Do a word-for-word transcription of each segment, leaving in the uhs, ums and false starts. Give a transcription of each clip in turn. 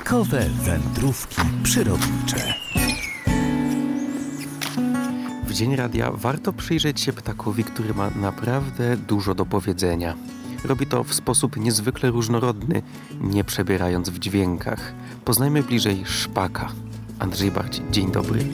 Bajkowe wędrówki przyrodnicze. W Dzień Radia warto przyjrzeć się ptakowi, który ma naprawdę dużo do powiedzenia. Robi to w sposób niezwykle różnorodny, nie przebierając w dźwiękach. Poznajmy bliżej szpaka. Andrzej Barć, dzień dobry.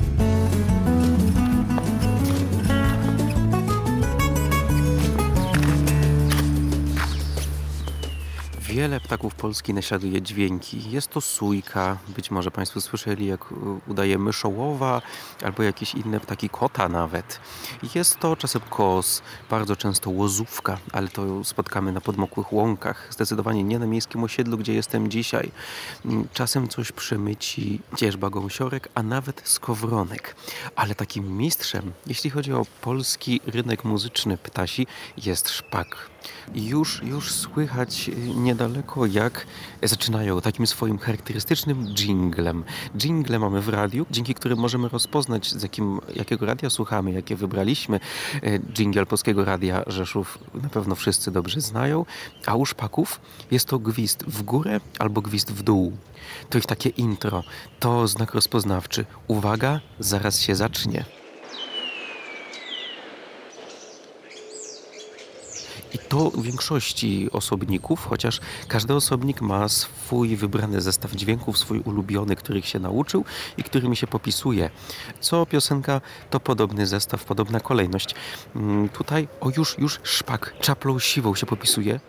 Wiele ptaków Polski naśladuje dźwięki. Jest to sójka, być może Państwo słyszeli, jak udaje myszołowa, albo jakieś inne ptaki, kota nawet. Jest to czasem kos, bardzo często łozówka, ale to spotkamy na podmokłych łąkach. Zdecydowanie nie na miejskim osiedlu, gdzie jestem dzisiaj. Czasem coś przemyci cierzba gąsiorek, a nawet skowronek. Ale takim mistrzem, jeśli chodzi o polski rynek muzyczny ptasi, jest szpak. Już, już słychać niedaleko, jak zaczynają takim swoim charakterystycznym dżinglem. Dżingle mamy w radiu, dzięki którym możemy rozpoznać, z jakim, jakiego radia słuchamy, jakie wybraliśmy. Dżingiel Polskiego Radia Rzeszów na pewno wszyscy dobrze znają, a u szpaków jest to gwizd w górę albo gwizd w dół. To ich takie intro, to znak rozpoznawczy. Uwaga, zaraz się zacznie. I to u większości osobników, chociaż każdy osobnik ma swój wybrany zestaw dźwięków, swój ulubiony, których się nauczył i którymi się popisuje. Co piosenka, to podobny zestaw, podobna kolejność. Tutaj, o już, już szpak czaplą siwą się popisuje.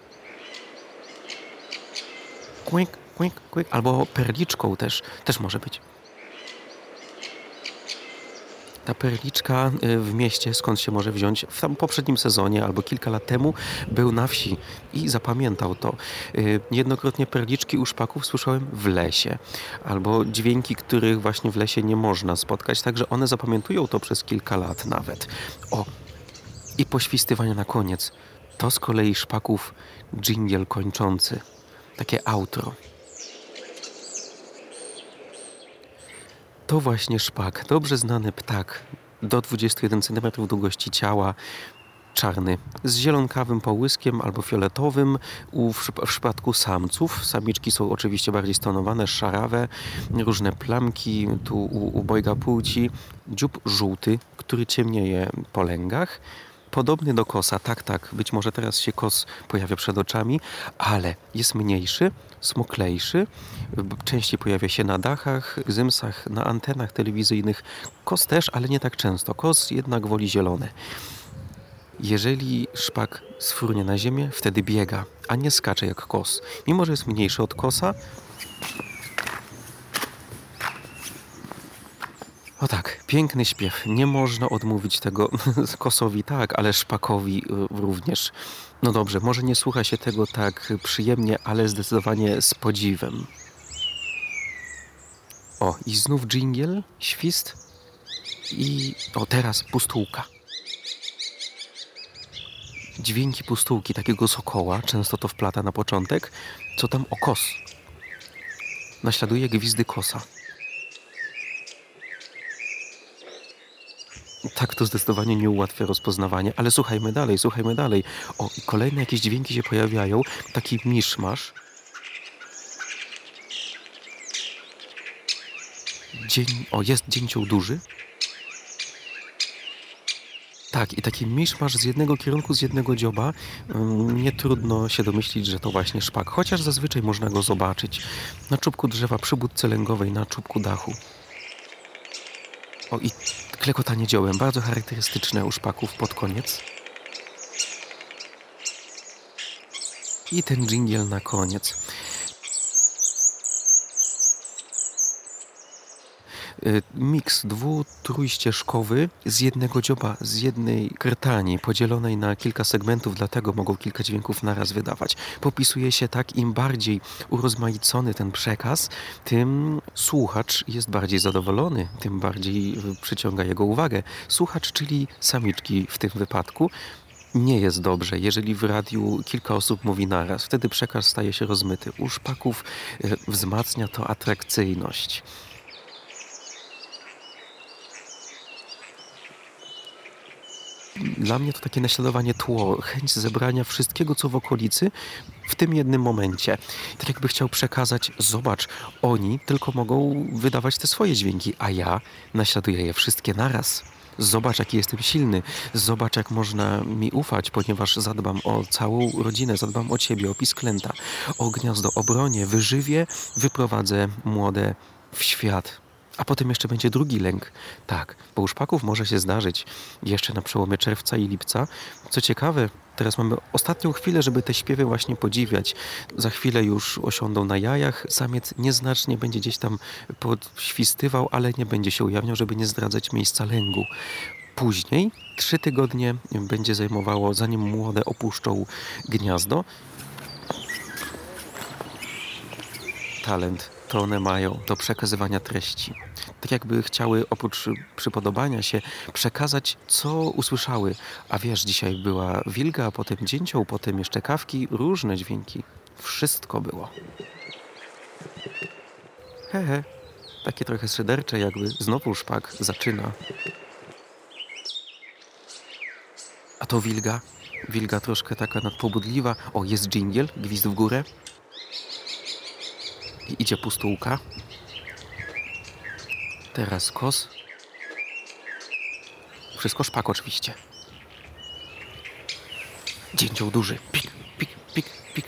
Kłęk, kłęk, kłęk, albo perliczką też, też może być. Ta perliczka w mieście, skąd się może wziąć, w tam poprzednim sezonie albo kilka lat temu był na wsi i zapamiętał to. Niejednokrotnie perliczki u szpaków słyszałem w lesie, albo dźwięki, których właśnie w lesie nie można spotkać, także one zapamiętują to przez kilka lat nawet. O, i poświstywanie na koniec. To z kolei szpaków dżingiel kończący. Takie outro. To właśnie szpak, dobrze znany ptak, do dwudziestu jeden centymetrów długości ciała, czarny, z zielonkawym połyskiem albo fioletowym u, w, w przypadku samców. Samiczki są oczywiście bardziej stonowane, szarawe, różne plamki tu u, u bojga płci. Dziób żółty, który ciemnieje po lęgach. Podobny do kosa, tak, tak, być może teraz się kos pojawia przed oczami, ale jest mniejszy, smoklejszy, częściej pojawia się na dachach, gzymsach, na antenach telewizyjnych. Kos też, ale nie tak często. Kos jednak woli zielone. Jeżeli szpak sfrunie na ziemię, wtedy biega, a nie skacze jak kos. Mimo że jest mniejszy od kosa, o tak, piękny śpiew. Nie można odmówić tego kosowi tak, ale szpakowi również. No dobrze, może nie słucha się tego tak przyjemnie, ale zdecydowanie z podziwem. O, i znów dżingiel, świst i o, teraz pustułka. Dźwięki pustułki, takiego sokoła, często to wplata na początek, co tam o kos. Naśladuje gwizdy kosa. Tak, to zdecydowanie nie ułatwia rozpoznawanie, ale słuchajmy dalej, słuchajmy dalej. O, i kolejne jakieś dźwięki się pojawiają, taki miszmasz. Dzień, o, jest dzięcioł duży. Tak, i taki miszmasz z jednego kierunku, z jednego dzioba. Nie trudno się domyślić, że to właśnie szpak, chociaż zazwyczaj można go zobaczyć na czubku drzewa, przy budce lęgowej, na czubku dachu. O, i klekotanie dziołem, bardzo charakterystyczne u szpaków pod koniec. I ten dżingiel na koniec. Miks dwu-, trójścieżkowy z jednego dzioba, z jednej krtani podzielonej na kilka segmentów, dlatego mogą kilka dźwięków naraz wydawać. Popisuje się tak, im bardziej urozmaicony ten przekaz, tym słuchacz jest bardziej zadowolony, tym bardziej przyciąga jego uwagę. Słuchacz, czyli samiczki w tym wypadku. Nie jest dobrze, jeżeli w radiu kilka osób mówi naraz. Wtedy przekaz staje się rozmyty. U szpaków wzmacnia to atrakcyjność. dla mnie to takie naśladowanie tło, chęć zebrania wszystkiego, co w okolicy, w tym jednym momencie. Tak jakby chciał przekazać, zobacz, oni tylko mogą wydawać te swoje dźwięki, a ja naśladuję je wszystkie naraz. Zobacz, jaki jestem silny. Zobacz, jak można mi ufać, ponieważ zadbam o całą rodzinę, zadbam o ciebie, o pisklęta, o gniazdo, o bronię, wyżywię, wyprowadzę młode w świat. A potem jeszcze będzie drugi lęk. Tak, bo u szpaków może się zdarzyć jeszcze na przełomie czerwca i lipca. Co ciekawe, teraz mamy ostatnią chwilę, żeby te śpiewy właśnie podziwiać. Za chwilę już osiądą na jajach. Samiec nieznacznie będzie gdzieś tam podświstywał, ale nie będzie się ujawniał, żeby nie zdradzać miejsca lęgu. Później, trzy tygodnie będzie zajmowało, zanim młode opuszczą gniazdo. Talent to one mają do przekazywania treści. Tak jakby chciały oprócz przypodobania się przekazać, co usłyszały. A wiesz, dzisiaj była wilga, a potem dzięcioł, potem jeszcze kawki, różne dźwięki. Wszystko było. Hehe, takie trochę szydercze, jakby znowu szpak zaczyna. A to wilga. Wilga troszkę taka nadpobudliwa. O, jest dżingiel, gwizd w górę. I idzie pustułka. Teraz kos. Wszystko szpak oczywiście. Dzięcioł duży. Pik, pik, pik, pik.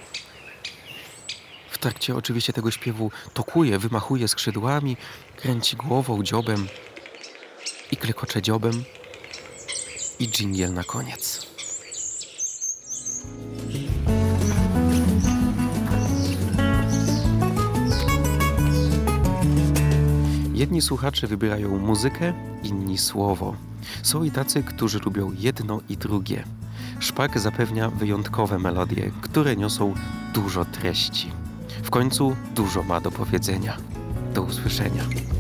W trakcie oczywiście tego śpiewu tokuje, wymachuje skrzydłami, kręci głową, dziobem i klekocze dziobem. I dżingiel na koniec. Jedni słuchacze wybierają muzykę, inni słowo. Są i tacy, którzy lubią jedno i drugie. Szpak zapewnia wyjątkowe melodie, które niosą dużo treści. W końcu dużo ma do powiedzenia. Do usłyszenia.